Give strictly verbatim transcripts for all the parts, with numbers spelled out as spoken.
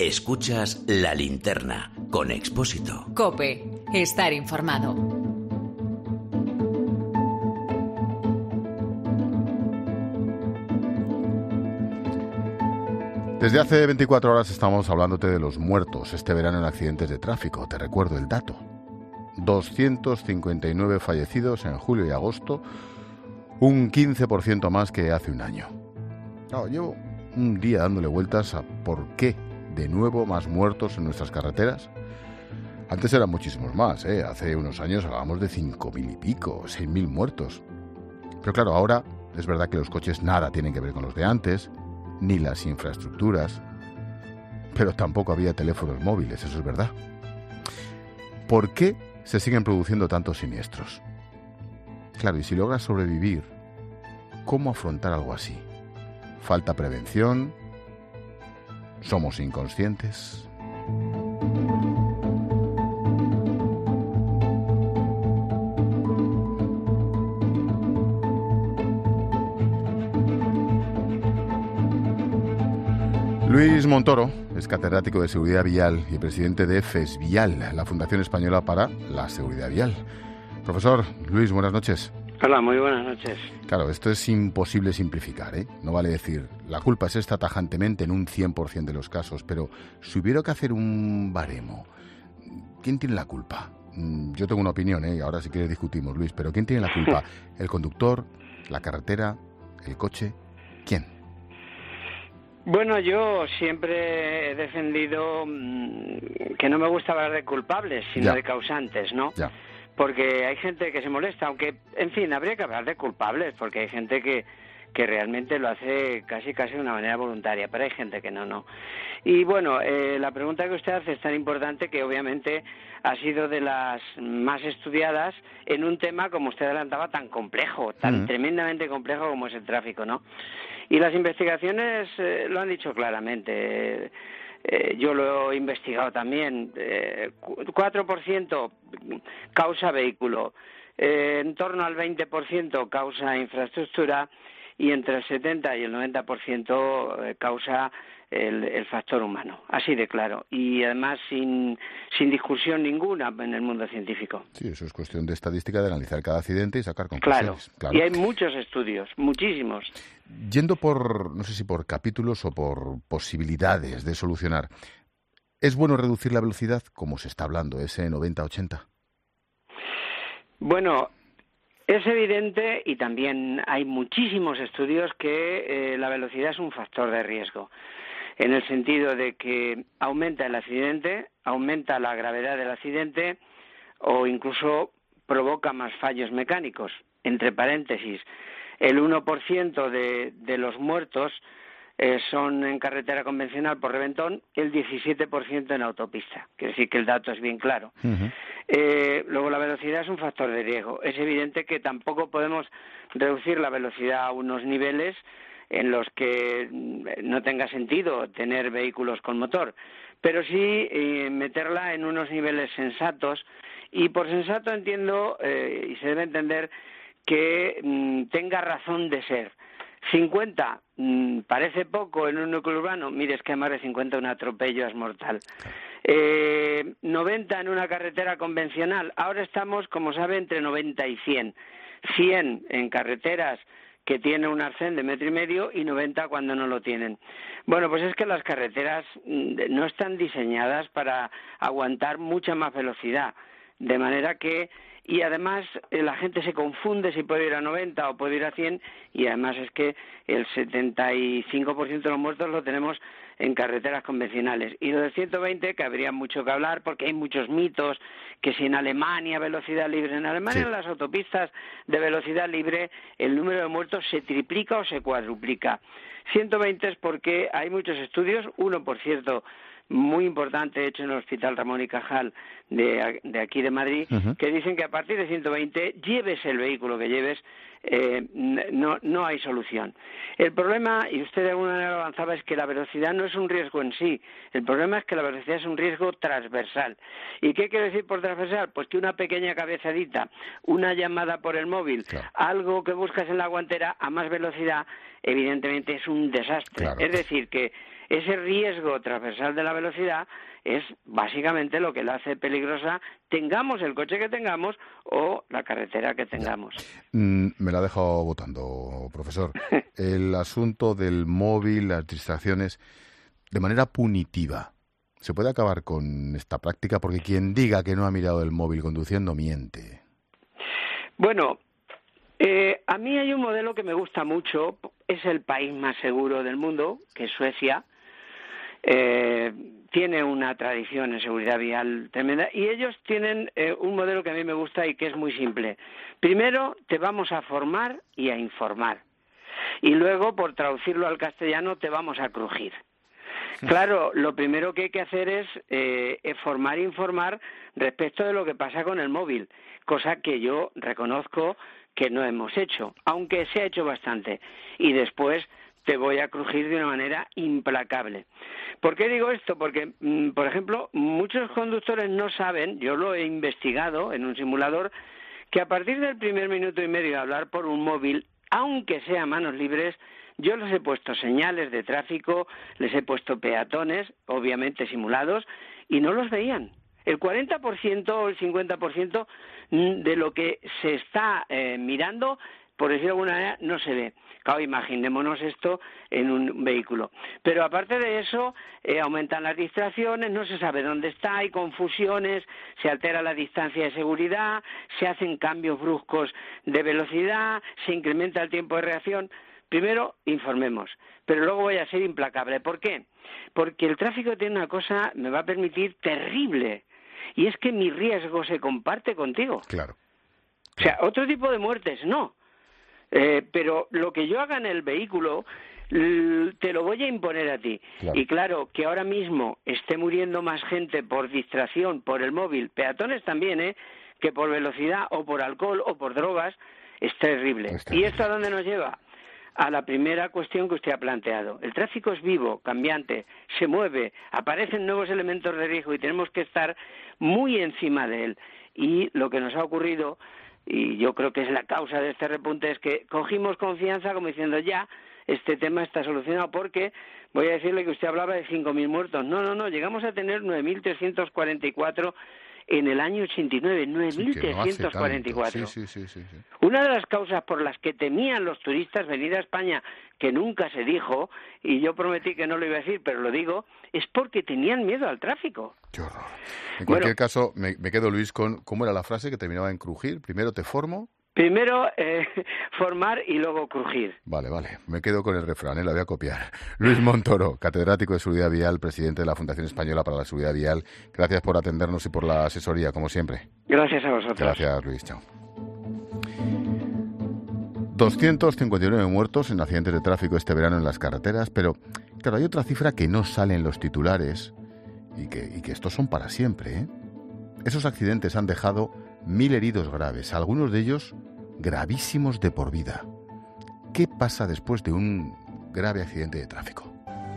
Escuchas La Linterna con Expósito. COPE. Estar informado. Desde hace veinticuatro horas estamos hablándote de los muertos este verano en accidentes de tráfico. Te recuerdo el dato. doscientos cincuenta y nueve fallecidos en julio y agosto, un quince por ciento más que hace un año. Claro, llevo un día dándole vueltas a por qué de nuevo más muertos en nuestras carreteras. Antes eran muchísimos más, ¿eh? Hace unos años hablábamos de cinco mil y pico, seis mil muertos. Pero claro, ahora es verdad que los coches nada tienen que ver con los de antes, ni las infraestructuras, pero tampoco había teléfonos móviles, eso es verdad. ¿Por qué se siguen produciendo tantos siniestros? Claro, y si logras sobrevivir, ¿cómo afrontar algo así? ¿Falta prevención? ¿Somos inconscientes? Luis Montoro es catedrático de Seguridad Vial y presidente de FESVIAL, la Fundación Española para la Seguridad Vial. Profesor Luis, buenas noches. Hola, muy buenas noches. Claro, esto es imposible simplificar, ¿eh? No vale decir, la culpa es esta tajantemente en un cien por ciento de los casos, pero si hubiera que hacer un baremo, ¿quién tiene la culpa? Yo tengo una opinión, ¿eh? Ahora si quieres discutimos, Luis, pero ¿quién tiene la culpa? ¿El conductor? ¿La carretera? ¿El coche? ¿Quién? Bueno, yo siempre he defendido mmm, que no me gusta hablar de culpables, sino ya. de causantes, ¿no? Ya. Porque hay gente que se molesta, aunque, en fin, habría que hablar de culpables, porque hay gente que, que realmente lo hace casi casi de una manera voluntaria, pero hay gente que no, no. Y bueno, eh, la pregunta que usted hace es tan importante que obviamente ha sido de las más estudiadas en un tema, como usted adelantaba, tan complejo, tan mm. tremendamente complejo como es el tráfico, ¿no? Y las investigaciones eh, lo han dicho claramente. Eh, eh, yo lo he investigado también. Eh, cuatro por ciento causa vehículo, eh, en torno al veinte por ciento causa infraestructura y entre el setenta y el noventa por ciento causa el, el factor humano, así de claro, y además sin, sin discusión ninguna en el mundo científico. Sí, eso es cuestión de estadística, de analizar cada accidente y sacar conclusiones. Claro, claro. Y hay muchos estudios, muchísimos. Yendo por, no sé si por capítulos o por posibilidades de solucionar, ¿es bueno reducir la velocidad, como se está hablando, ese noventa ochenta? Bueno, es evidente, y también hay muchísimos estudios, que eh, la velocidad es un factor de riesgo, en el sentido de que aumenta el accidente, aumenta la gravedad del accidente o incluso provoca más fallos mecánicos. Entre paréntesis, el uno por ciento de, de los muertos eh, son en carretera convencional por reventón, el diecisiete por ciento en autopista. Quiere decir que el dato es bien claro. Uh-huh. Eh, luego, la velocidad es un factor de riesgo. Es evidente que tampoco podemos reducir la velocidad a unos niveles en los que no tenga sentido tener vehículos con motor, pero sí eh, meterla en unos niveles sensatos, y por sensato entiendo, eh, y se debe entender, que mmm, tenga razón de ser. cincuenta mmm, parece poco en un núcleo urbano, mire, es que a más de cincuenta un atropello es mortal. Eh, noventa en una carretera convencional, ahora estamos, como sabe, entre noventa y cien. cien en carreteras que tienen un arcén de metro y medio y noventa cuando no lo tienen. Bueno, pues es que las carreteras no están diseñadas para aguantar mucha más velocidad, de manera que, y además eh, la gente se confunde si puede ir a noventa o puede ir a cien, y además es que el setenta y cinco por ciento de los muertos lo tenemos en carreteras convencionales. Y lo de ciento veinte, que habría mucho que hablar, porque hay muchos mitos, que si en Alemania velocidad libre, en Alemania sí. En las autopistas de velocidad libre el número de muertos se triplica o se cuadruplica. ciento veinte es porque hay muchos estudios, uno por cierto muy importante hecho en el Hospital Ramón y Cajal de, de aquí de Madrid, uh-huh. que dicen que a partir de ciento veinte, lleves el vehículo que lleves, eh, no, no hay solución. El problema, y usted de alguna manera lo avanzaba, es que la velocidad no es un riesgo en sí. El problema es que la velocidad es un riesgo transversal. ¿Y qué quiere decir por transversal? Pues que una pequeña cabezadita, una llamada por el móvil, claro. algo que buscas en la guantera a más velocidad, evidentemente es un desastre. Claro. Es decir, que ese riesgo transversal de la velocidad es básicamente lo que la hace peligrosa, tengamos el coche que tengamos o la carretera que tengamos. Mm, me la ha dejado votando, profesor. El asunto del móvil, las distracciones, de manera punitiva, ¿se puede acabar con esta práctica? Porque quien diga que no ha mirado el móvil conduciendo, miente. Bueno, eh, a mí hay un modelo que me gusta mucho, es el país más seguro del mundo, que es Suecia. Eh, tiene una tradición en seguridad vial tremenda y ellos tienen eh, un modelo que a mí me gusta y que es muy simple. Primero te vamos a formar y a informar y luego, por traducirlo al castellano, te vamos a crujir. Claro, lo primero que hay que hacer es eh, formar e informar respecto de lo que pasa con el móvil, cosa que yo reconozco que no hemos hecho, aunque se ha hecho bastante. Y después te voy a crujir de una manera implacable. ¿Por qué digo esto? Porque, mmm, por ejemplo, muchos conductores no saben, yo lo he investigado en un simulador, que a partir del primer minuto y medio de hablar por un móvil, aunque sea a manos libres, yo les he puesto señales de tráfico, les he puesto peatones, obviamente simulados, y no los veían. El cuarenta por ciento o el cincuenta por ciento de lo que se está eh, mirando, por decirlo de alguna manera, no se ve. Claro, imaginémonos esto en un vehículo. Pero aparte de eso, eh, aumentan las distracciones, no se sabe dónde está, hay confusiones, se altera la distancia de seguridad, se hacen cambios bruscos de velocidad, se incrementa el tiempo de reacción. Primero, informemos, pero luego voy a ser implacable. ¿Por qué? Porque el tráfico tiene una cosa, me va a permitir, terrible, y es que mi riesgo se comparte contigo. Claro. O sea, otro tipo de muertes, no. Eh, pero lo que yo haga en el vehículo te lo voy a imponer a ti. Claro. Y claro, que ahora mismo esté muriendo más gente por distracción, por el móvil, peatones también, ¿eh? que por velocidad o por alcohol o por drogas, es terrible. Es terrible. ¿Y esto a dónde nos lleva? A la primera cuestión que usted ha planteado. El tráfico es vivo, cambiante, se mueve, aparecen nuevos elementos de riesgo y tenemos que estar muy encima de él. Y lo que nos ha ocurrido, y yo creo que es la causa de este repunte, es que cogimos confianza como diciendo ya, este tema está solucionado, porque voy a decirle que usted hablaba de cinco mil muertos. No, no, no, llegamos a tener nueve mil trescientos cuarenta y cuatro en el año ochenta y nueve, nueve mil trescientos cuarenta y cuatro. Sí, sí, sí, sí, sí. Una de las causas por las que temían los turistas venir a España, que nunca se dijo, y yo prometí que no lo iba a decir, pero lo digo, es porque tenían miedo al tráfico. Qué horror. En cualquier bueno, caso, me, me quedo, Luis, con cómo era la frase que terminaba en crujir. Primero te formo. Primero eh, formar y luego crujir. Vale, vale. Me quedo con el refrán, ¿eh? La voy a copiar. Luis Montoro, catedrático de Seguridad Vial, presidente de la Fundación Española para la Seguridad Vial. Gracias por atendernos y por la asesoría, como siempre. Gracias a vosotros. Gracias, Luis. Chao. doscientos cincuenta y nueve muertos en accidentes de tráfico este verano en las carreteras, pero claro, hay otra cifra que no sale en los titulares y que, y que estos son para siempre, ¿eh? Esos accidentes han dejado mil heridos graves, algunos de ellos gravísimos de por vida. ¿Qué pasa después de un grave accidente de tráfico?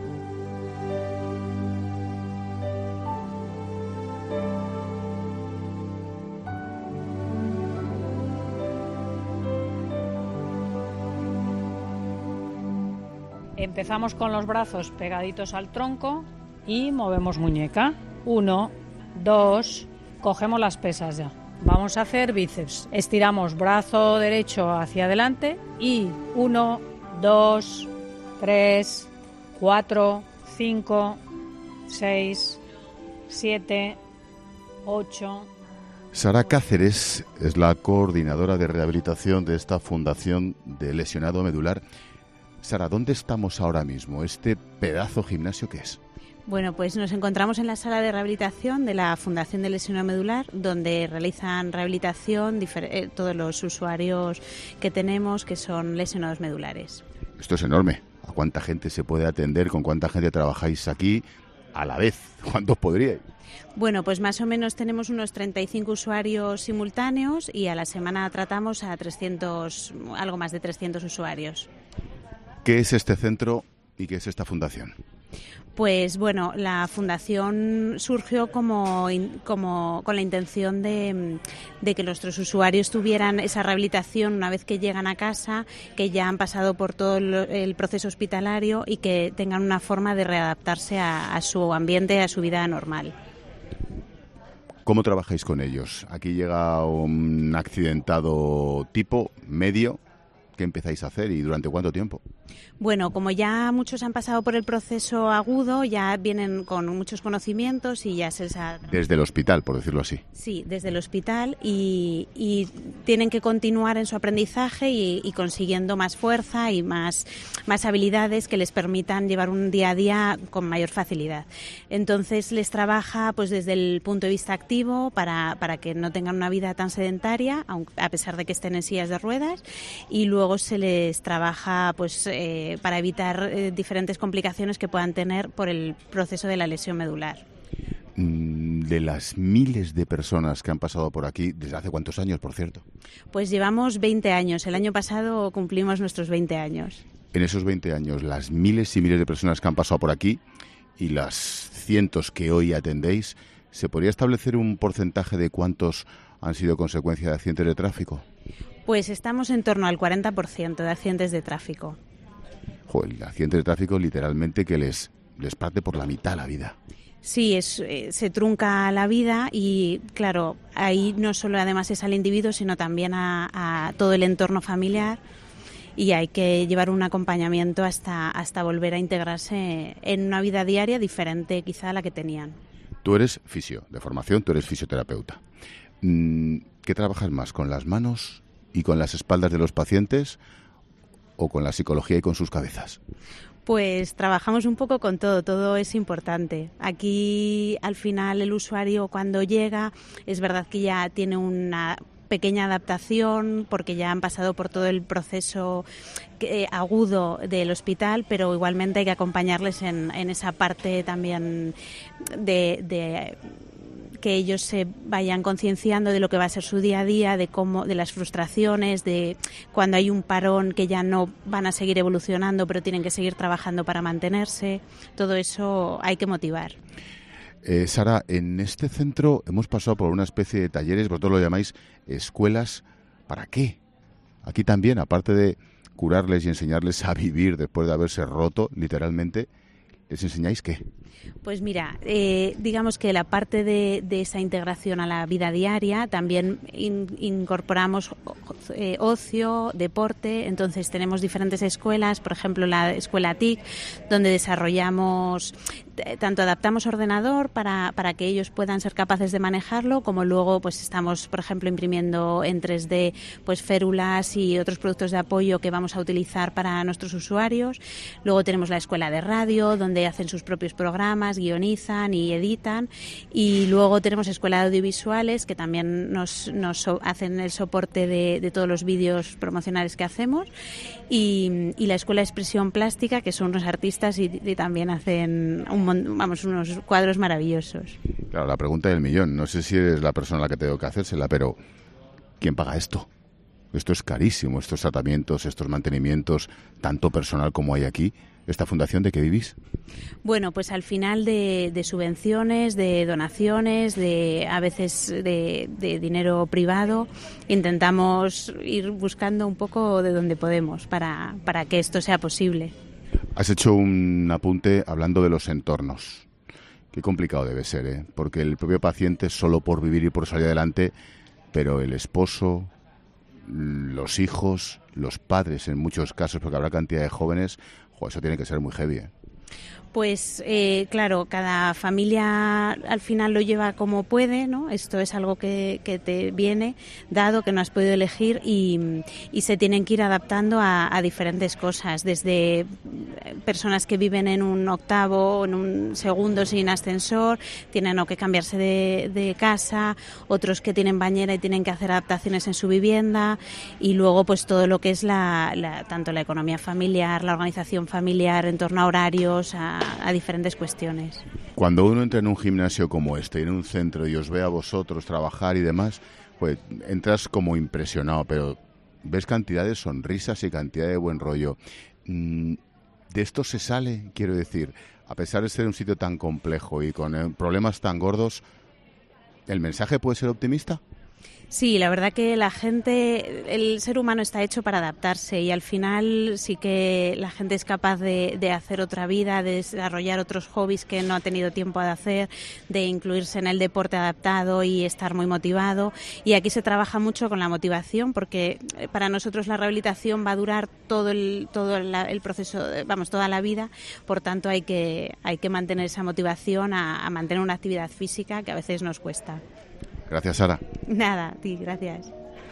Empezamos con los brazos pegaditos al tronco y movemos muñeca. Uno, dos, cogemos las pesas ya. Vamos a hacer bíceps. Estiramos brazo derecho hacia adelante y uno, dos, tres, cuatro, cinco, seis, siete, ocho. Sara Cáceres es la coordinadora de rehabilitación de esta Fundación de Lesionado Medular. Sara, ¿dónde estamos ahora mismo? ¿Este pedazo gimnasio qué es? Bueno, pues nos encontramos en la sala de rehabilitación de la Fundación de Lesionado Medular, donde realizan rehabilitación difer- eh, todos los usuarios que tenemos que son lesionados medulares. Esto es enorme. ¿A cuánta gente se puede atender? ¿Con cuánta gente trabajáis aquí a la vez? ¿Cuántos podríais? Bueno, pues más o menos tenemos unos treinta y cinco usuarios simultáneos y a la semana tratamos a trescientos, algo más de trescientos usuarios. ¿Qué es este centro y qué es esta fundación? Pues bueno, la fundación surgió como, como con la intención de, de que nuestros usuarios tuvieran esa rehabilitación una vez que llegan a casa, que ya han pasado por todo el proceso hospitalario y que tengan una forma de readaptarse a, a su ambiente, a su vida normal. ¿Cómo trabajáis con ellos? Aquí llega un accidentado tipo, medio. ¿Qué empezáis a hacer y durante cuánto tiempo? Bueno, como ya muchos han pasado por el proceso agudo, ya vienen con muchos conocimientos y ya se les ha... Desde el hospital, por decirlo así. Sí, desde el hospital y, y tienen que continuar en su aprendizaje y, y consiguiendo más fuerza y más, más habilidades que les permitan llevar un día a día con mayor facilidad. Entonces les trabaja pues desde el punto de vista activo para, para que no tengan una vida tan sedentaria, aunque, a pesar de que estén en sillas de ruedas, y luego se les trabaja pues eh, para evitar eh, diferentes complicaciones que puedan tener por el proceso de la lesión medular. De las miles de personas que han pasado por aquí, ¿desde hace cuántos años, por cierto? Pues llevamos veinte años. El año pasado cumplimos nuestros veinte años. En esos veinte años, las miles y miles de personas que han pasado por aquí y las cientos que hoy atendéis, ¿se podría establecer un porcentaje de cuántos han sido consecuencia de accidentes de tráfico? Pues estamos en torno al cuarenta por ciento de accidentes de tráfico. Joder, el accidente de tráfico literalmente que les, les parte por la mitad la vida. Sí, es, eh, se trunca la vida y, claro, ahí no solo además es al individuo, sino también a, a todo el entorno familiar y hay que llevar un acompañamiento hasta, hasta volver a integrarse en una vida diaria diferente quizá a la que tenían. Tú eres fisio, de formación, tú eres fisioterapeuta. ¿Qué trabajas más, con las manos y con las espaldas de los pacientes o con la psicología y con sus cabezas? Pues trabajamos un poco con todo, todo es importante. Aquí al final el usuario cuando llega es verdad que ya tiene una pequeña adaptación porque ya han pasado por todo el proceso eh, agudo del hospital, pero igualmente hay que acompañarles en, en esa parte también de... de que ellos se vayan concienciando de lo que va a ser su día a día, de cómo, de las frustraciones, de cuando hay un parón que ya no van a seguir evolucionando, pero tienen que seguir trabajando para mantenerse. Todo eso hay que motivar. Eh, Sara, en este centro hemos pasado por una especie de talleres, vosotros lo llamáis escuelas. ¿Para qué? Aquí también, aparte de curarles y enseñarles a vivir después de haberse roto, literalmente, ¿les enseñáis qué? Pues mira, eh, digamos que la parte de, de esa integración a la vida diaria también in, incorporamos eh, ocio, deporte, entonces tenemos diferentes escuelas, por ejemplo la escuela T I C, donde desarrollamos, tanto adaptamos ordenador para, para que ellos puedan ser capaces de manejarlo, como luego pues estamos, por ejemplo, imprimiendo en tres D pues férulas y otros productos de apoyo que vamos a utilizar para nuestros usuarios. Luego tenemos la escuela de radio, donde hacen sus propios programas, guionizan y editan, y luego tenemos escuela de audiovisuales que también nos, nos hacen el soporte de, de todos los vídeos promocionales que hacemos, y, y la escuela de expresión plástica, que son unos artistas y, y también hacen un, vamos, unos cuadros maravillosos. Claro, la pregunta del millón, no sé si eres la persona a la que tengo que hacérsela, pero ¿quién paga esto? Esto es carísimo, estos tratamientos, estos mantenimientos, tanto personal como hay aquí. ¿Esta fundación de qué vivís? Bueno, pues al final de, de subvenciones, de donaciones, de a veces de, de dinero privado, intentamos ir buscando un poco de donde podemos para, para que esto sea posible. Has hecho un apunte hablando de los entornos. Qué complicado debe ser, ¿eh? Porque el propio paciente solo por vivir y por salir adelante, pero el esposo, los hijos, los padres en muchos casos, porque habrá cantidad de jóvenes, jo, eso tiene que ser muy heavy, ¿eh? Pues eh, claro, cada familia al final lo lleva como puede, ¿no? Esto es algo que, que te viene dado, que no has podido elegir, y, y se tienen que ir adaptando a, a diferentes cosas, desde personas que viven en un octavo o en un segundo sin ascensor, tienen o que cambiarse de, de casa, otros que tienen bañera y tienen que hacer adaptaciones en su vivienda, y luego pues todo lo que es la, la tanto la economía familiar, la organización familiar en torno a horarios, a a diferentes cuestiones. Cuando uno entra en un gimnasio como este, en un centro, y os ve a vosotros trabajar y demás, pues entras como impresionado, pero ves cantidad de sonrisas y cantidad de buen rollo. de esto se sale, quiero decir, a pesar de ser un sitio tan complejo y con eh, problemas tan gordos, ¿el mensaje puede ser optimista? Sí, la verdad que la gente, el ser humano está hecho para adaptarse y al final sí que la gente es capaz de, de hacer otra vida, de desarrollar otros hobbies que no ha tenido tiempo de hacer, de incluirse en el deporte adaptado y estar muy motivado. Y aquí se trabaja mucho con la motivación porque para nosotros la rehabilitación va a durar todo el todo la, el proceso, vamos, toda la vida. Por tanto, hay que hay que mantener esa motivación a, a mantener una actividad física que a veces nos cuesta. Gracias, Sara. Nada, a ti, gracias.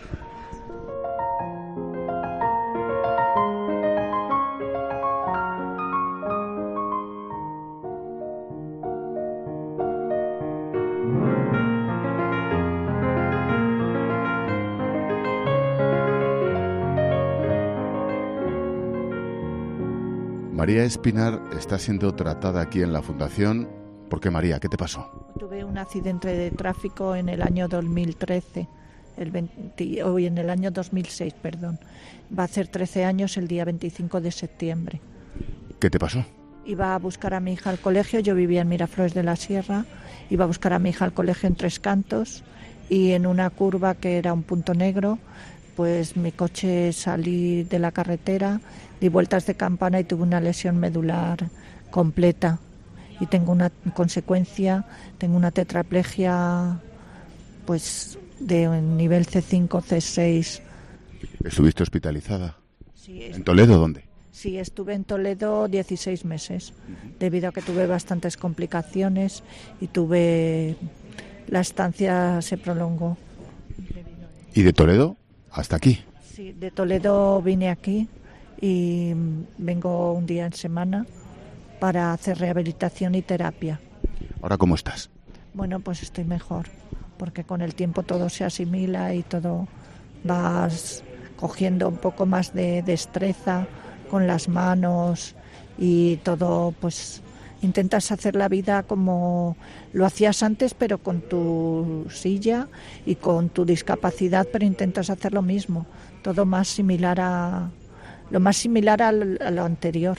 María Espinar está siendo tratada aquí en la Fundación. ¿Por qué, María? ¿Qué te pasó? Tuve un accidente de tráfico en el año dos mil trece, el veinte, hoy en el año dos mil seis, perdón. Va a hacer trece años el día veinticinco de septiembre. ¿Qué te pasó? Iba a buscar a mi hija al colegio, yo vivía en Miraflores de la Sierra, iba a buscar a mi hija al colegio en Tres Cantos y en una curva que era un punto negro, pues mi coche salí de la carretera, di vueltas de campana y tuve una lesión medular completa. Y tengo una consecuencia, tengo una tetraplegia pues de nivel C cinco, C seis. ¿Estuviste hospitalizada? Sí, est- ¿En Toledo dónde? Sí, estuve en Toledo dieciséis meses, debido a que tuve bastantes complicaciones y tuve... la estancia se prolongó. ¿Y de Toledo hasta aquí? Sí, de Toledo vine aquí y vengo un día en semana para hacer rehabilitación y terapia. ¿Ahora cómo estás? Bueno, pues estoy mejor, porque con el tiempo todo se asimila y todo vas cogiendo un poco más de destreza con las manos y todo, pues intentas hacer la vida como lo hacías antes, pero con tu silla y con tu discapacidad, pero intentas hacer lo mismo, todo más similar a lo más similar a lo, a lo anterior.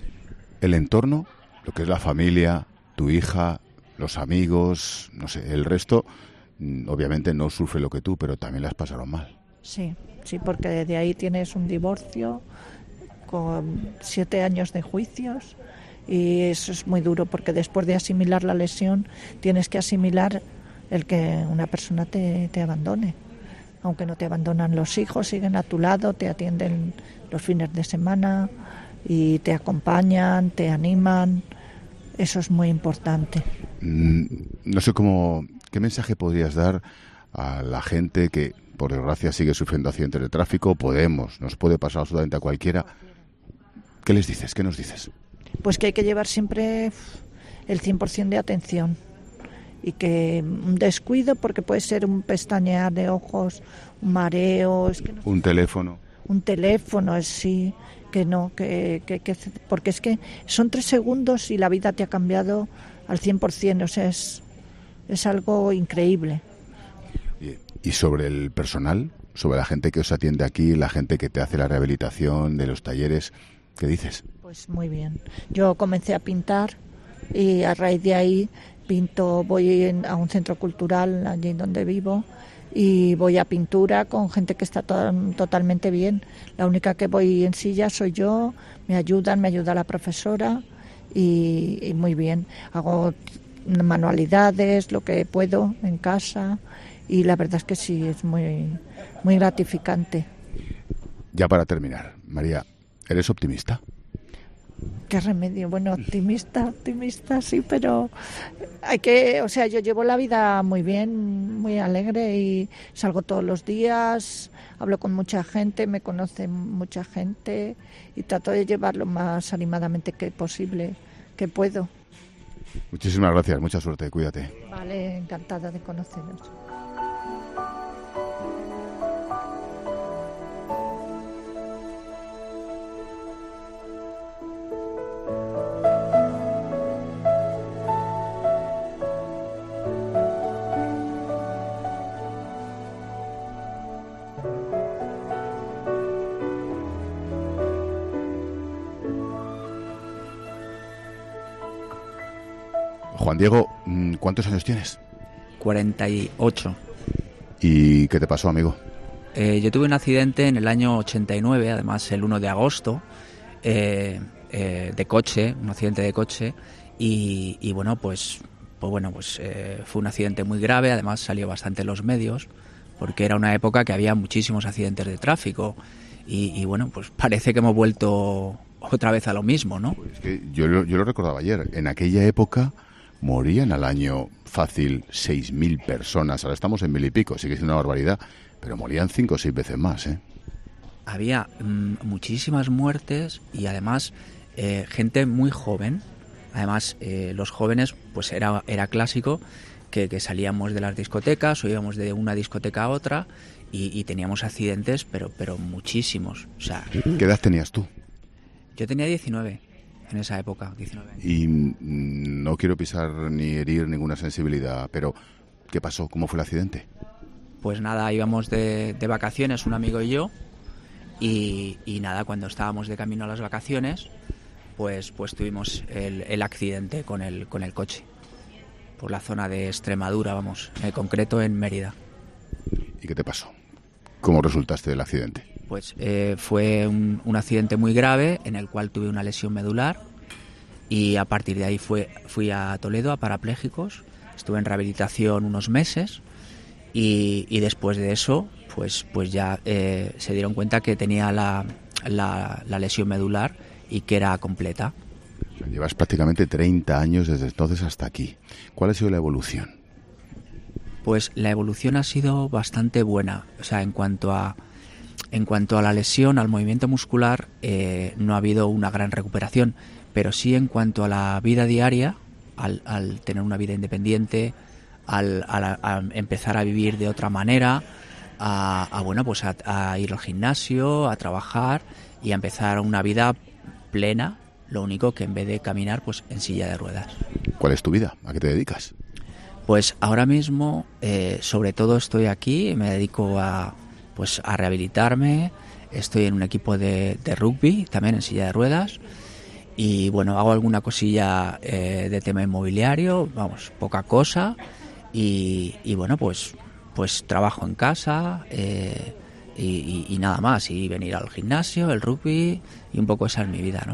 El entorno, lo que es la familia, tu hija, los amigos, no sé, el resto, obviamente no sufre lo que tú, pero también las pasaron mal. Sí, sí, porque de ahí tienes un divorcio con siete años de juicios y eso es muy duro porque después de asimilar la lesión tienes que asimilar el que una persona te, te abandone. Aunque no te abandonan los hijos, siguen a tu lado, te atienden los fines de semana y te acompañan, te animan. Eso es muy importante. Mm, no sé cómo, qué mensaje podrías dar a la gente que, por desgracia, sigue sufriendo accidentes de tráfico. Podemos, nos puede pasar absolutamente a cualquiera. ¿Qué les dices? ¿Qué nos dices? Pues que hay que llevar siempre el cien por ciento de atención y que un descuido, porque puede ser un pestañear de ojos, un mareo... Es que no, un teléfono. Un teléfono, es sí... que no, que, que, que porque es que son tres segundos y la vida te ha cambiado al cien por ciento, o sea, es, es algo increíble. Y, y sobre el personal, sobre la gente que os atiende aquí, la gente que te hace la rehabilitación de los talleres, ¿qué dices? Pues muy bien. Yo comencé a pintar y a raíz de ahí pinto, voy en, a un centro cultural allí donde vivo y voy a pintura con gente que está to- totalmente bien. La única que voy en silla soy yo, me ayudan, me ayuda la profesora y, y muy bien. Hago manualidades, lo que puedo en casa y la verdad es que sí, es muy, muy gratificante. Ya para terminar, María, ¿eres optimista? Qué remedio, bueno, optimista, optimista, sí, pero hay que, o sea, yo llevo la vida muy bien, muy alegre y salgo todos los días, hablo con mucha gente, me conoce mucha gente y trato de llevar lo más animadamente que posible, que puedo. Muchísimas gracias, mucha suerte, cuídate. Vale, encantada de conoceros. Juan Diego, ¿cuántos años tienes? cuarenta y ocho. ¿Y qué te pasó, amigo? Eh, yo tuve un accidente en el año ochenta y nueve, además el uno de agosto, eh, eh, de coche, un accidente de coche, y, y bueno, pues, pues bueno, pues eh, fue un accidente muy grave, además salió bastante en los medios, porque era una época que había muchísimos accidentes de tráfico, y, y bueno, pues parece que hemos vuelto otra vez a lo mismo, ¿no? Pues es que yo, lo, yo lo recordaba ayer, en aquella época morían al año fácil seis mil personas, ahora estamos en mil y pico, sigue siendo una barbaridad, pero morían cinco o seis veces más, ¿eh? Había mmm, muchísimas muertes y además eh, gente muy joven. Además, eh, los jóvenes, pues era, era clásico que, que salíamos de las discotecas o íbamos de una discoteca a otra y, y teníamos accidentes, pero, pero muchísimos. O sea, ¿qué edad tenías tú? Yo tenía diecinueve en esa época, diecinueve. Y mm, no quiero pisar ni herir ninguna sensibilidad, pero ¿qué pasó? ¿Cómo fue el accidente? Pues nada, íbamos de, de vacaciones, un amigo y yo, y, y nada, cuando estábamos de camino a las vacaciones, pues, pues tuvimos el, el accidente con el, con el coche, por la zona de Extremadura, vamos, en concreto en Mérida. ¿Y qué te pasó? ¿Cómo resultaste del accidente? Pues eh, fue un, un accidente muy grave en el cual tuve una lesión medular y a partir de ahí fue, fui a Toledo a parapléjicos, estuve en rehabilitación unos meses y, y después de eso pues, pues ya eh, se dieron cuenta que tenía la, la, la lesión medular y que era completa. Llevas prácticamente treinta años desde entonces hasta aquí. ¿Cuál ha sido la evolución? Pues la evolución ha sido bastante buena. O sea, en cuanto a en cuanto a la lesión, al movimiento muscular, eh, no ha habido una gran recuperación, pero sí en cuanto a la vida diaria, al, al tener una vida independiente, al, al a empezar a vivir de otra manera, a, a bueno, pues a, a ir al gimnasio, a trabajar y a empezar una vida plena. Lo único que en vez de caminar, pues en silla de ruedas. ¿Cuál es tu vida? ¿A qué te dedicas? Pues ahora mismo, eh, sobre todo estoy aquí, me dedico a, pues, a rehabilitarme, estoy en un equipo de, de rugby, también en silla de ruedas, y bueno, hago alguna cosilla eh, de tema inmobiliario, vamos, poca cosa, y, y bueno, pues, pues trabajo en casa, eh, y, y, y nada más, y venir al gimnasio, el rugby, y un poco esa es mi vida, ¿no?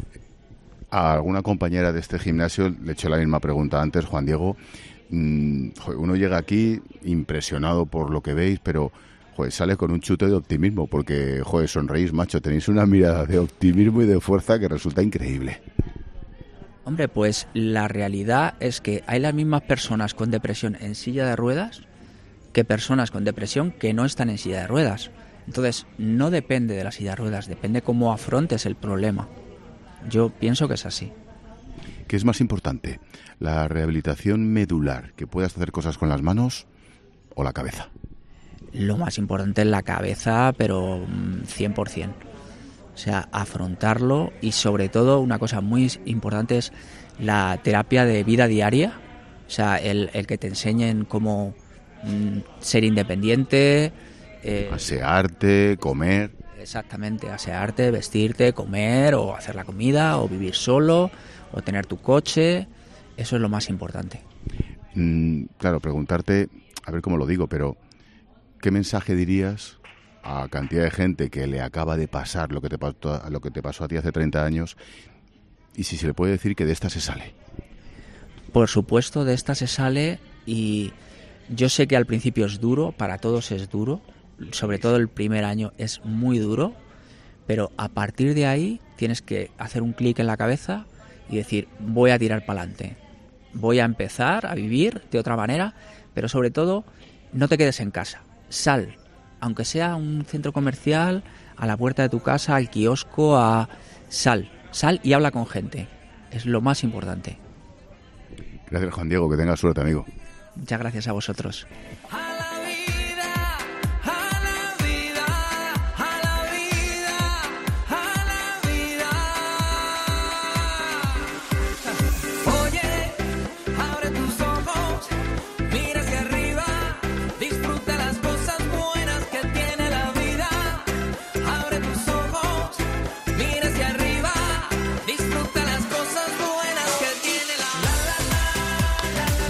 A alguna compañera de este gimnasio le he hecho la misma pregunta antes, Juan Diego. Mm, joder, uno llega aquí impresionado por lo que veis, pero joder, sale con un chute de optimismo, porque joder, sonreís, macho, tenéis una mirada de optimismo y de fuerza que resulta increíble. Hombre, pues la realidad es que hay las mismas personas con depresión en silla de ruedas que personas con depresión que no están en silla de ruedas. Entonces, no depende de la silla de ruedas, depende cómo afrontes el problema. Yo pienso que es así. ¿Qué es más importante? ¿La rehabilitación medular, que puedas hacer cosas con las manos, o la cabeza? Lo más importante es la cabeza, pero cien por ciento. O sea, afrontarlo y sobre todo una cosa muy importante es la terapia de vida diaria. O sea, el, el que te enseñen cómo mm, ser independiente. Eh, asearte, comer. Exactamente, asearte, vestirte, comer o hacer la comida o vivir solo o tener tu coche. Eso es lo más importante. Mm, claro, preguntarte, a ver cómo lo digo, pero ¿qué mensaje dirías a cantidad de gente que le acaba de pasar lo que te pasó, lo que te pasó a ti hace treinta años? Y si se le puede decir que de esta se sale. Por supuesto, de esta se sale, y yo sé que al principio es duro, para todos es duro, sobre todo el primer año es muy duro, pero a partir de ahí tienes que hacer un clic en la cabeza y decir, voy a tirar para adelante, voy a empezar a vivir de otra manera, pero sobre todo no te quedes en casa, sal, aunque sea a un centro comercial, a la puerta de tu casa, al kiosco, a sal, sal y habla con gente, es lo más importante. Gracias, Juan Diego, que tengas suerte, amigo. Muchas gracias a vosotros.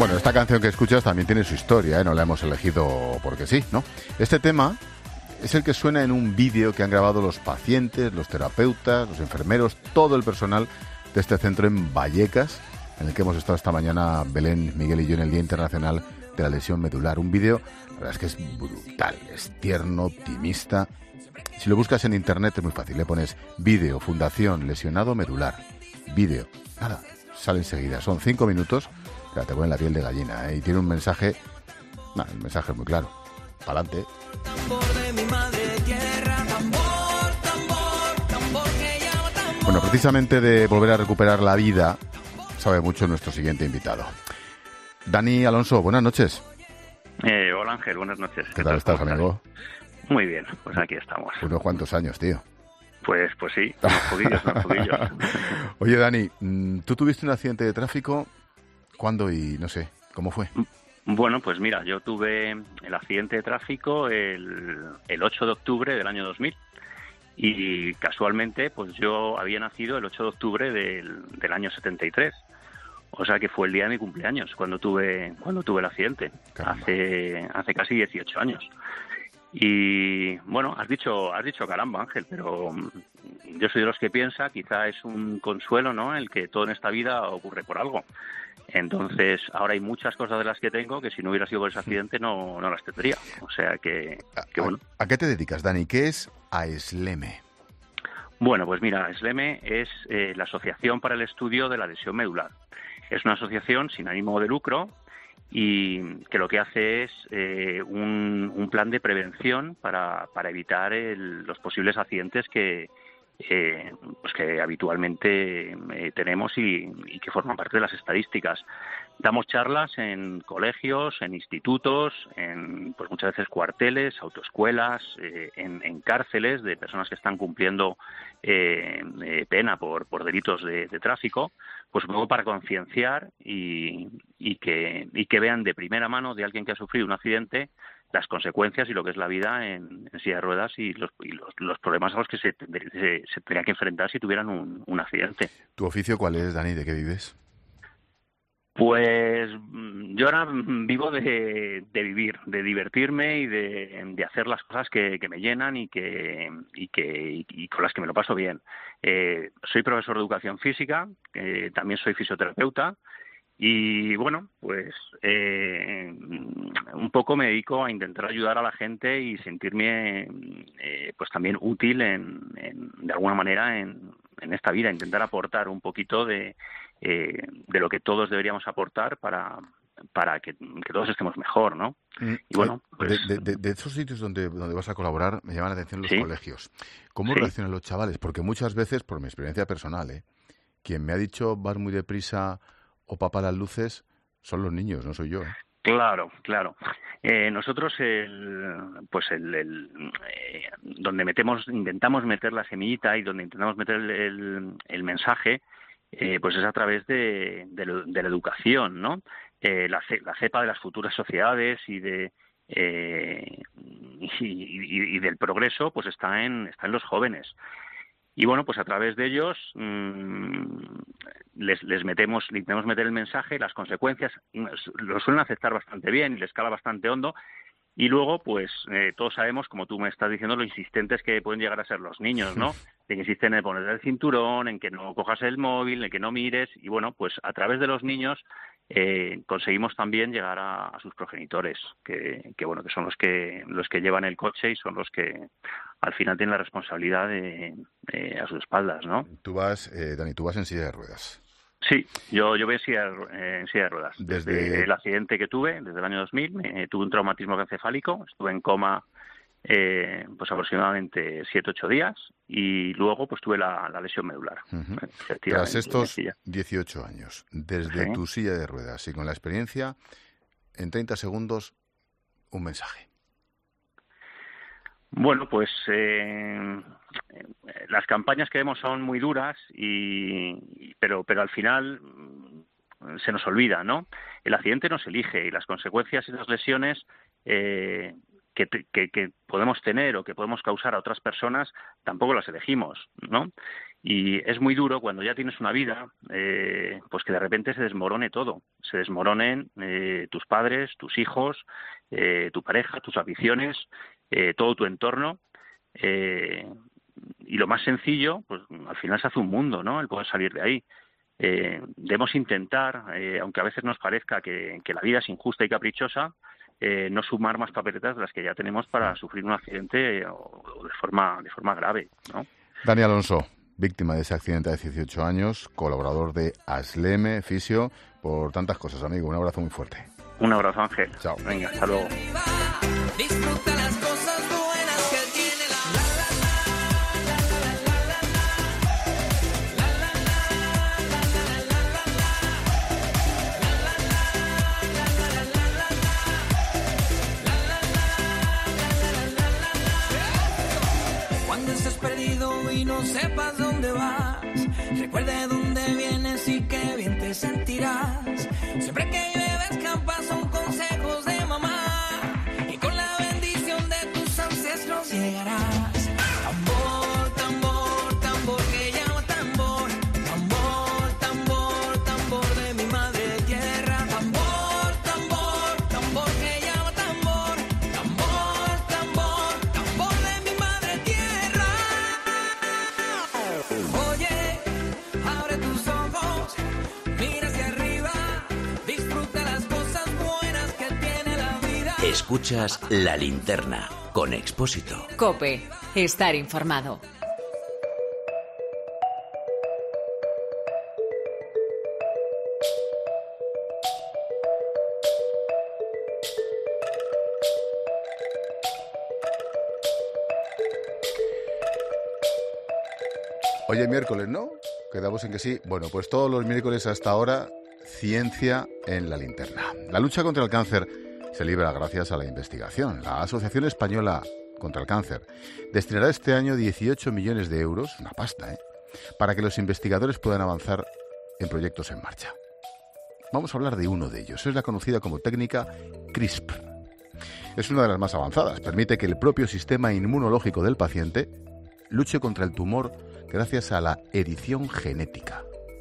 Bueno, esta canción que escuchas también tiene su historia, ¿eh? No la hemos elegido porque sí, ¿no? Este tema es el que suena en un vídeo que han grabado los pacientes, los terapeutas, los enfermeros, todo el personal de este centro en Vallecas, en el que hemos estado esta mañana Belén, Miguel y yo en el Día Internacional de la Lesión Medular. Un vídeo, la verdad es que es brutal, es tierno, optimista. Si lo buscas en internet es muy fácil, le pones vídeo, Fundación Lesionado Medular, vídeo, nada, sale enseguida, son cinco minutos, ya te ponen la piel de gallina, ¿eh? Y tiene un mensaje, nah, el mensaje es muy claro, pa'lante. Bueno, precisamente de volver a recuperar la vida sabe mucho nuestro siguiente invitado. Dani Alonso, buenas noches. Eh, hola Ángel, buenas noches. ¿Qué, ¿Qué tal estás, amigo? Muy bien, pues aquí estamos. Unos cuantos años, tío. Pues pues sí, unos poquillos, unos poquillos. Oye, Dani, tú tuviste un accidente de tráfico, ¿cuándo y no sé, cómo fue? Bueno, pues mira, yo tuve el accidente de tráfico el, el ocho de octubre del año dos mil y casualmente pues yo había nacido el ocho de octubre del, del año setenta y tres. O sea que fue el día de mi cumpleaños cuando tuve cuando tuve el accidente, Caramba. hace hace casi dieciocho años. Y bueno, has dicho has dicho caramba, Ángel, pero yo soy de los que piensa, quizá es un consuelo, ¿no?, el que todo en esta vida ocurre por algo. Entonces, ahora hay muchas cosas de las que tengo que si no hubiera sido por ese accidente no, no las tendría. O sea que, que bueno. ¿A, ¿A qué te dedicas, Dani? ¿Qué es AESLEME? Bueno, pues mira, AESLEME es eh, la Asociación para el Estudio de la Lesión Medular. Es una asociación sin ánimo de lucro y que lo que hace es eh, un, un plan de prevención para, para evitar el, los posibles accidentes que, eh, pues que habitualmente eh, tenemos y, y que forman parte de las estadísticas. Damos charlas en colegios, en institutos, en pues muchas veces cuarteles, autoescuelas, eh, en, en cárceles de personas que están cumpliendo eh, eh, pena por, por delitos de, de tráfico, pues un poco para concienciar y, y, que, y que vean de primera mano de alguien que ha sufrido un accidente las consecuencias y lo que es la vida en, en silla de ruedas y los, y los, los problemas a los que se, se, se tendría que enfrentar si tuvieran un, un accidente. ¿Tu oficio cuál es, Dani? ¿De qué vives? Pues yo ahora vivo de, de vivir, de divertirme y de, de hacer las cosas que, que me llenan y que y que y con las que me lo paso bien. Eh, soy profesor de educación física, eh, también soy fisioterapeuta y bueno, pues eh, un poco me dedico a intentar ayudar a la gente y sentirme eh, pues también útil en, en, de alguna manera en, en esta vida, intentar aportar un poquito de Eh, de lo que todos deberíamos aportar para para que, que todos estemos mejor, ¿no? Mm, y bueno, pues, de, de, de, de esos sitios donde donde vas a colaborar me llaman la atención los ¿sí? colegios. ¿Cómo ¿Sí? reaccionan los chavales? Porque muchas veces, por mi experiencia personal, ¿eh? quien me ha dicho vas muy deprisa o papá las luces son los niños, no soy yo, ¿eh? Claro, claro. Eh, nosotros, el, pues el, el eh, donde metemos, intentamos meter la semillita y donde intentamos meter el, el, el mensaje, eh, pues es a través de, de, de la educación, ¿no? Eh, la, la cepa de las futuras sociedades y de eh, y, y, y del progreso, pues está en está en los jóvenes. Y bueno, pues a través de ellos mmm, les, les metemos, les intentamos meter el mensaje, las consecuencias, lo suelen aceptar bastante bien y les cala bastante hondo. Y luego, pues eh, todos sabemos, como tú me estás diciendo, lo insistentes que pueden llegar a ser los niños, ¿no? De que insisten en poner el cinturón, en que no cojas el móvil, en que no mires. Y bueno, pues a través de los niños eh, conseguimos también llegar a, a sus progenitores, que, que bueno, que son los que los que llevan el coche y son los que al final tienen la responsabilidad de, de, a sus espaldas, ¿no? Tú vas, eh, Dani, tú vas en silla de ruedas. Sí, yo, yo voy en silla, eh, en silla de ruedas. Desde... desde el accidente que tuve, desde el año dos mil, me, tuve un traumatismo encefálico, estuve en coma eh, pues aproximadamente siete ocho días y luego pues tuve la, la lesión medular. Uh-huh. Tras estos dieciocho años, desde ¿sí? tu silla de ruedas y con la experiencia, en treinta segundos, un mensaje. Bueno, pues eh, las campañas que vemos son muy duras, y pero pero al final se nos olvida, ¿no? El accidente no se elige y las consecuencias y las lesiones eh, que, que, que podemos tener o que podemos causar a otras personas tampoco las elegimos, ¿no? Y es muy duro cuando ya tienes una vida, eh, pues que de repente se desmorone todo, se desmoronen eh, tus padres, tus hijos, eh, tu pareja, tus aficiones, eh, todo tu entorno. Eh, y lo más sencillo, pues al final se hace un mundo, ¿no? El poder salir de ahí. Eh, debemos intentar, eh, aunque a veces nos parezca que, que la vida es injusta y caprichosa, eh, no sumar más papeletas de las que ya tenemos para sufrir un accidente eh, o, o de forma de forma grave, ¿no? Dani Alonso, víctima de ese accidente de dieciocho años, colaborador de Asleme, fisio, por tantas cosas, amigo. Un abrazo muy fuerte. Un abrazo, Ángel. Chao. Venga, hasta luego. Disfruta las cosas buenas que tiene la la la la la la la la. Cuando estés perdido y no sepas dónde vas, recuerda de dónde vienes y qué bien te sentirás. Siempre que llueve escampa son consejos de mamá, y con la bendición de tus ancestros llegarás. Tambor, tambor, tambor que llama tambor. Tambor, tambor, tambor de mi madre tierra. Tambor, tambor, tambor que llama tambor. Tambor, tambor, tambor de mi madre tierra. Oye, abre tus ojos, mira hacia arriba, disfruta las cosas buenas que tiene la vida. Escuchas La Linterna con Expósito. COPE. Estar informado. Hoy es miércoles, ¿no? Quedamos en que sí. Bueno, pues todos los miércoles hasta ahora, ciencia en La Linterna. La lucha contra el cáncer se libra gracias a la investigación. La Asociación Española contra el Cáncer destinará este año dieciocho millones de euros, una pasta, ¿eh?, para que los investigadores puedan avanzar en proyectos en marcha. Vamos a hablar de uno de ellos. Es la conocida como técnica CRISPR. Es una de las más avanzadas. Permite que el propio sistema inmunológico del paciente luche contra el tumor gracias a la edición genética.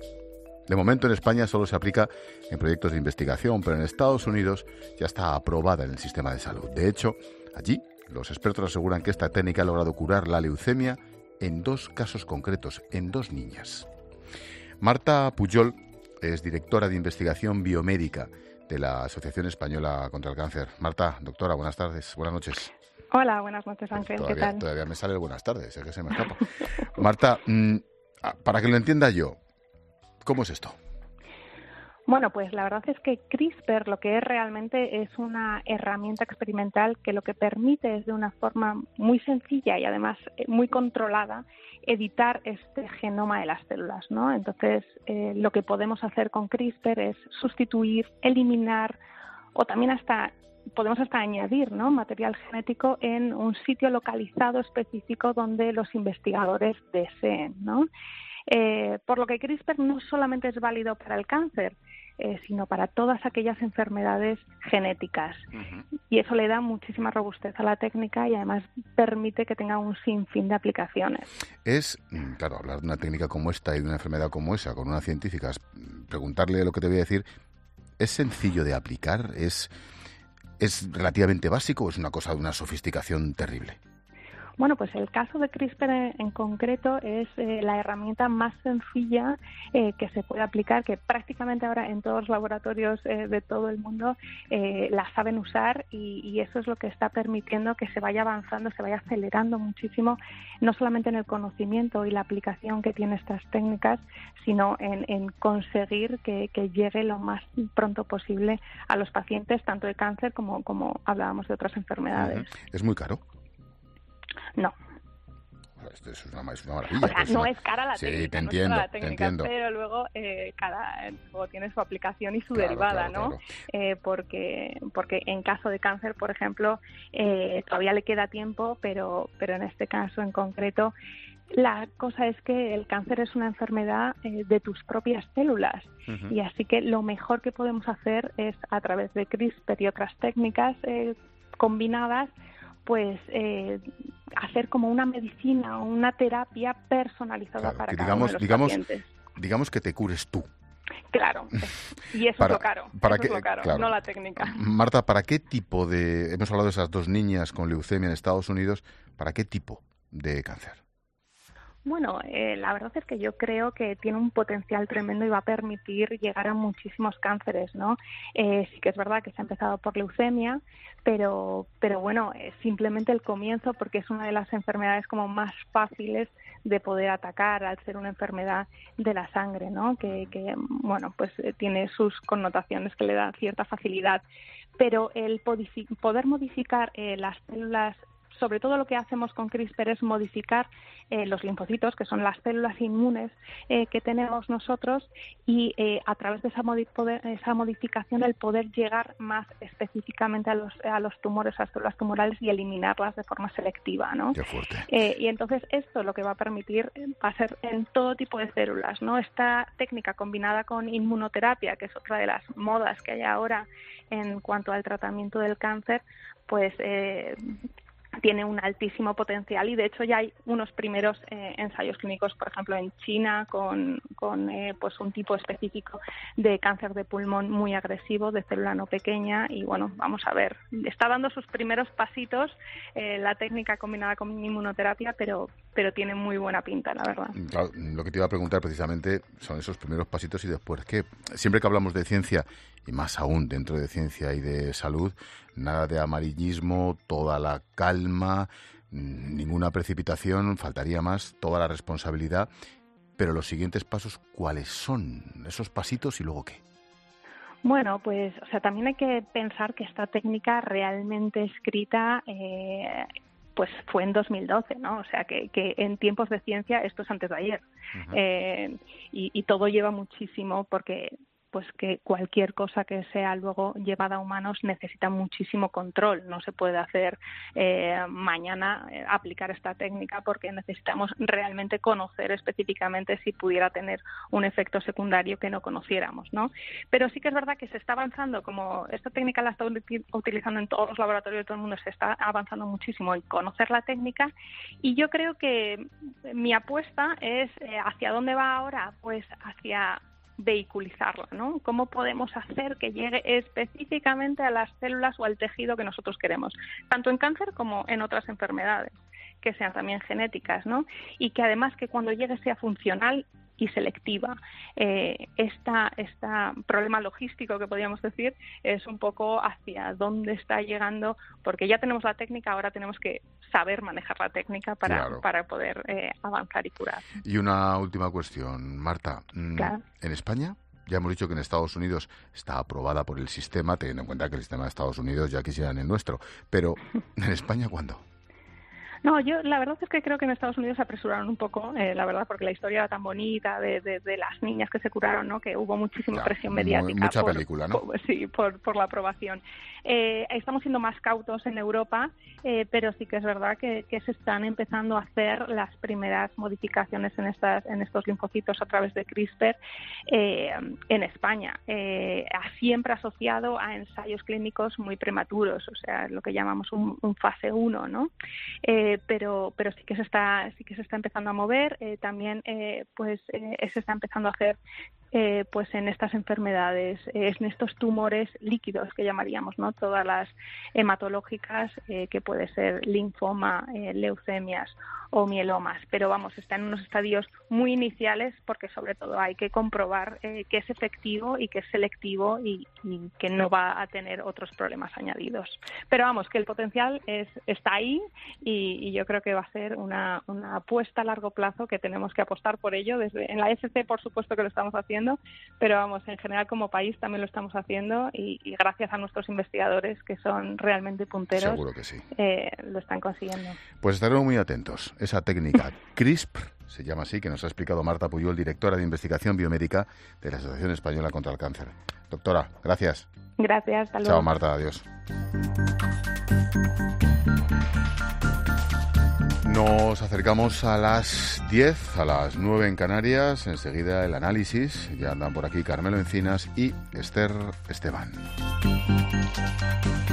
De momento en España solo se aplica en proyectos de investigación, pero en Estados Unidos ya está aprobada en el sistema de salud. De hecho, allí los expertos aseguran que esta técnica ha logrado curar la leucemia en dos casos concretos, en dos niñas. Marta Pujol es directora de investigación biomédica de la Asociación Española contra el Cáncer. Marta, doctora, buenas tardes, buenas noches. Hola, buenas noches, Ángel. Todavía, ¿Qué tal? Todavía me sale el buenas tardes, es que se me escapa. Marta, mmm, para que lo entienda yo, ¿cómo es esto? Bueno, pues la verdad es que CRISPR lo que es realmente es una herramienta experimental que lo que permite es de una forma muy sencilla y además muy controlada editar este genoma de las células, ¿no? Entonces, eh, lo que podemos hacer con CRISPR es sustituir, eliminar o también hasta podemos hasta añadir, ¿no?, material genético en un sitio localizado específico donde los investigadores deseen, ¿no? Eh, por lo que CRISPR no solamente es válido para el cáncer, eh, sino para todas aquellas enfermedades genéticas. Uh-huh. Y eso le da muchísima robustez a la técnica y además permite que tenga un sinfín de aplicaciones. Es, claro, hablar de una técnica como esta y de una enfermedad como esa con una científica, preguntarle lo que te voy a decir, ¿es sencillo de aplicar? ¿Es, es relativamente básico o es una cosa de una sofisticación terrible? Bueno, pues el caso de CRISPR en, en concreto es eh, la herramienta más sencilla eh, que se puede aplicar, que prácticamente ahora en todos los laboratorios eh, de todo el mundo eh, la saben usar y, y eso es lo que está permitiendo que se vaya avanzando, se vaya acelerando muchísimo, no solamente en el conocimiento y la aplicación que tienen estas técnicas, sino en, en conseguir que, que llegue lo más pronto posible a los pacientes, tanto de cáncer como, como hablábamos de otras enfermedades. Uh-huh. ¿Es muy caro? No. Esto es una, es una maravilla. O sea, no una... es cara la sí, técnica, te entiendo, no es cara la técnica, te entiendo. Pero luego eh, cada luego tiene su aplicación y su claro, derivada, claro, ¿no? Claro. Eh, porque porque en caso de cáncer, por ejemplo, eh, todavía le queda tiempo, pero pero en este caso en concreto la cosa es que el cáncer es una enfermedad eh, de tus propias células. Uh-huh. Y así que lo mejor que podemos hacer es a través de CRISPR y otras técnicas eh, combinadas pues eh, hacer como una medicina o una terapia personalizada claro, para que cada digamos, uno de los digamos, pacientes. Digamos que te cures tú. Claro, y eso para, es lo caro, para eso qué, es lo caro, claro. no la técnica. Marta, ¿para qué tipo de... Hemos hablado de esas dos niñas con leucemia en Estados Unidos, ¿para qué tipo de cáncer? Bueno, eh, la verdad es que yo creo que tiene un potencial tremendo y va a permitir llegar a muchísimos cánceres, ¿no? Eh, sí que es verdad que se ha empezado por leucemia, pero, pero bueno, es simplemente el comienzo porque es una de las enfermedades como más fáciles de poder atacar al ser una enfermedad de la sangre, ¿no? Que, que bueno, pues eh, tiene sus connotaciones que le dan cierta facilidad, pero el poder modificar eh, las células, sobre todo lo que hacemos con CRISPR es modificar eh, los linfocitos, que son las células inmunes eh, que tenemos nosotros, y eh, a través de esa, modi- poder, esa modificación el poder llegar más específicamente a los, a los tumores, a las células tumorales y eliminarlas de forma selectiva, ¿no? Qué fuerte. Eh, y entonces esto lo que va a permitir va a ser en todo tipo de células, ¿no? Esta técnica combinada con inmunoterapia, que es otra de las modas que hay ahora en cuanto al tratamiento del cáncer, pues eh, tiene un altísimo potencial y de hecho ya hay unos primeros eh, ensayos clínicos, por ejemplo en China, con, con eh, pues un tipo específico de cáncer de pulmón muy agresivo, de célula no pequeña, y bueno, vamos a ver, está dando sus primeros pasitos eh, la técnica combinada con inmunoterapia, pero pero tiene muy buena pinta, la verdad. Claro, lo que te iba a preguntar precisamente son esos primeros pasitos y después qué. Siempre que hablamos de ciencia, y más aún dentro de ciencia y de salud, nada de amarillismo, toda la calma, ninguna precipitación, faltaría más, toda la responsabilidad. Pero los siguientes pasos, ¿cuáles son esos pasitos y luego qué? Bueno, pues, o sea, también hay que pensar que esta técnica realmente escrita eh, pues fue en dos mil doce, ¿no? O sea, que, que en tiempos de ciencia esto es antes de ayer. Uh-huh. Eh, y, y todo lleva muchísimo porque pues que cualquier cosa que sea luego llevada a humanos necesita muchísimo control. No se puede hacer eh, mañana eh, aplicar esta técnica porque necesitamos realmente conocer específicamente si pudiera tener un efecto secundario que no conociéramos, ¿no? Pero sí que es verdad que se está avanzando, como esta técnica la está utilizando en todos los laboratorios de todo el mundo, se está avanzando muchísimo en conocer la técnica, y yo creo que mi apuesta es eh, ¿hacia dónde va ahora? Pues hacia vehiculizarla, ¿no? ¿Cómo podemos hacer que llegue específicamente a las células o al tejido que nosotros queremos? Tanto en cáncer como en otras enfermedades, que sean también genéticas, ¿no? Y que además que cuando llegue sea funcional y selectiva. Eh, esta, esta problema logístico que podríamos decir es un poco hacia dónde está llegando, porque ya tenemos la técnica, ahora tenemos que saber manejar la técnica para, claro. para poder eh, avanzar y curar. Y una última cuestión, Marta. Claro. ¿En España? Ya hemos dicho que en Estados Unidos está aprobada por el sistema, teniendo en cuenta que el sistema de Estados Unidos ya quisieran el nuestro. Pero, ¿en España cuándo? No, yo la verdad es que creo que en Estados Unidos se apresuraron un poco, eh, la verdad, porque la historia era tan bonita de, de, de las niñas que se curaron, ¿no? Que hubo muchísima ya, presión mediática. Mucha por, película, ¿no? Por, sí, por, por la aprobación. Eh, estamos siendo más cautos en Europa, eh, pero sí que es verdad que, que se están empezando a hacer las primeras modificaciones en estas en estos linfocitos a través de CRISPR eh, en España, eh, siempre asociado a ensayos clínicos muy prematuros, o sea, lo que llamamos un, un fase uno, ¿no? Eh, pero pero sí que se está sí que se está empezando a mover, eh, también eh, pues eh, se está empezando a hacer eh, pues en estas enfermedades, eh, en estos tumores líquidos que llamaríamos, ¿no? Todas las hematológicas, eh, que puede ser linfoma, eh, leucemias o mielomas, pero vamos, está en unos estadios muy iniciales porque sobre todo hay que comprobar eh, que es efectivo y que es selectivo y, y que no va a tener otros problemas añadidos. Pero vamos, que el potencial es está ahí y, y yo creo que va a ser una, una apuesta a largo plazo que tenemos que apostar por ello. Desde en la F C, por supuesto que lo estamos haciendo, pero vamos, en general como país también lo estamos haciendo y, y gracias a nuestros investigadores que son realmente punteros, seguro que sí. eh, lo están consiguiendo. Pues estaremos muy atentos. Esa técnica CRISPR, se llama así, que nos ha explicado Marta Pujol, directora de Investigación Biomédica de la Asociación Española contra el Cáncer. Doctora, gracias. Gracias, hasta luego. Chao, Marta, adiós. Nos acercamos a las diez, a las nueve en Canarias, enseguida el análisis. Ya andan por aquí Carmelo Encinas y Esther Esteban.